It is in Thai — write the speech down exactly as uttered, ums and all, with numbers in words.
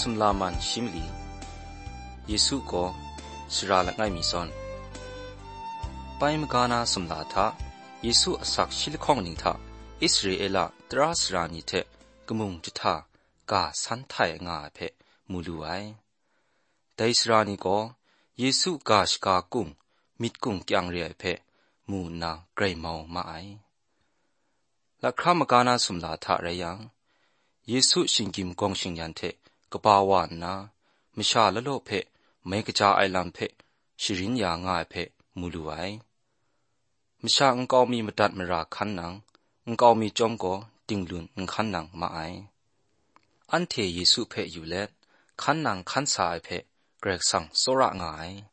สุมลามันชิมลีเยซูก็สระละไงมีซอนไปมกานาสุมลาทาเยซูอสักชิลข้องนิงทาอิสราเอลตราสรานิเทกมุงจุทากาสันไทยงาเพมูลูไอแต่อิสรานีก็เยซูกาชกากุงมิดกุงกียงเรียเพมูนาไกรมาวมาไอละครามกานาสุมลาทาเรยังเยซูชิงกิมกองชิงยันเทกปาวานนามชาละโลเพไม่กระจาไอลัมเพชิรินยางาเพมูลูไอมชาอังกอมีมดัดมราคันนังอังกอมีจอมก็ติงลุนอังคันนังมาไออันเทเยซูเพอยู่เล็ดคันนังคันสายเพเกรกสังโซระงาย